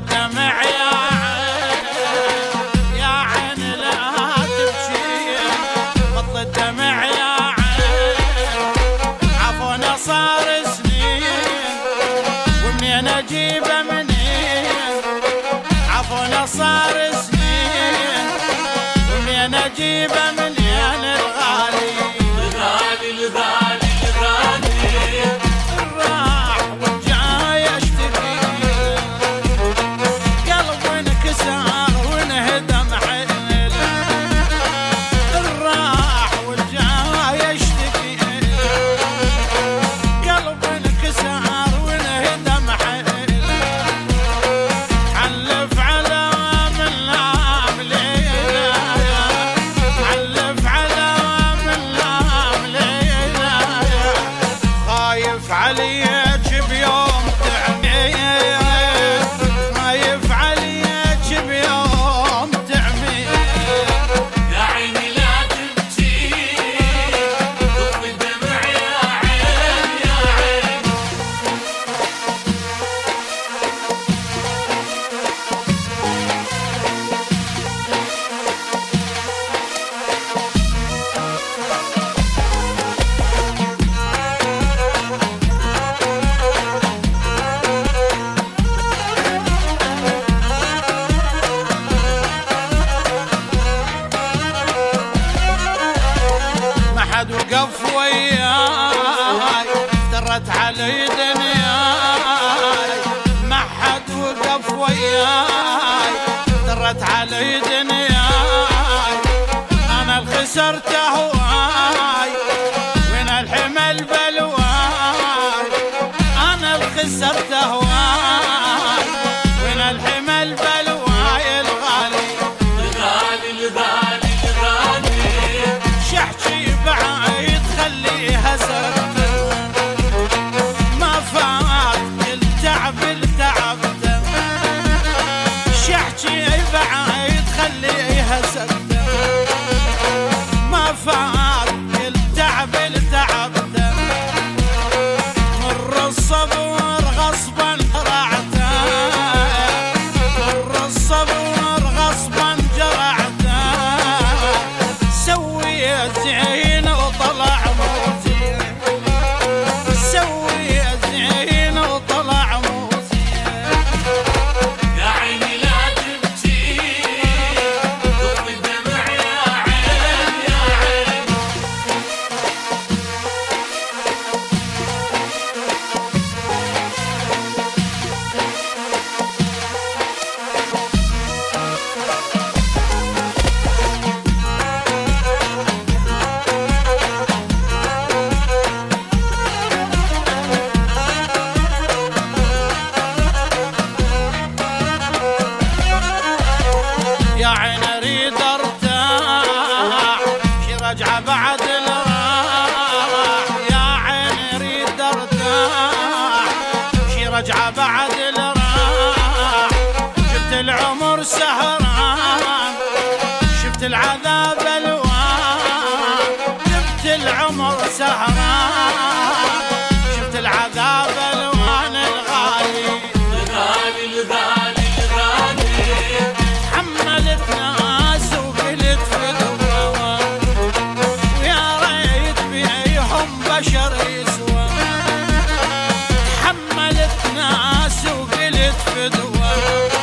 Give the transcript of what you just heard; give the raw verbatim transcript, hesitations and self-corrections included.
الدمع يا عين يا عين لا تبكي، بطل الدمع يا عين عفونا صار سنين ومنين اجيبه منين، عفونا صار سنين ومنين اجيبه منين الغالي الغالي الغالي الغالي راح والجاي اشتكي قلب انكسر وانهدم حيل، راح والجاي اشتكي قلب انكسر وانهدم حيل، علف على من لام ليلى، علف على من لام ليلى، خايف عليك بيوم تعمي، خايف عليك بيوم تعمي، يا عيني لا تبكي طفي الدمع يا عين يا عين. ما حد وقف وياي افترت علي دنياي، ما حد وقف وياي افترت علي دنياي، انا الخسرت هواي وين الحمل بلواي، انا الخسرت هواي وين الحمل بلواي الغالي الغالي الغالي الغالي شحشي بعيد خليها سكت، ما فات التعب التعبت، شحشي بعيد خليها سكت، ما فات التعب التعبت، مر الصبر غصبا جرعته، مر الصبر غصبا جرعته، سويت زين وطلع مو زين، سويت زين وطلع مو زين، يا عيني لا تبكي طفي الدمع يا عين يا عين. يا عين اريد ارتاح شي رجعه بعد الراح، يا عين اريد ارتاح شي رجعه بعد الراح، شفت العمر سهران شفت العذاب الوان، شفت العمر سهران شفت العذاب الوان الغالي الغالي الغالي الغالي حملت ناس وقلت فدوة، ويا ريت بيهم بشر يسوى، حملت ناس وقلت فدوة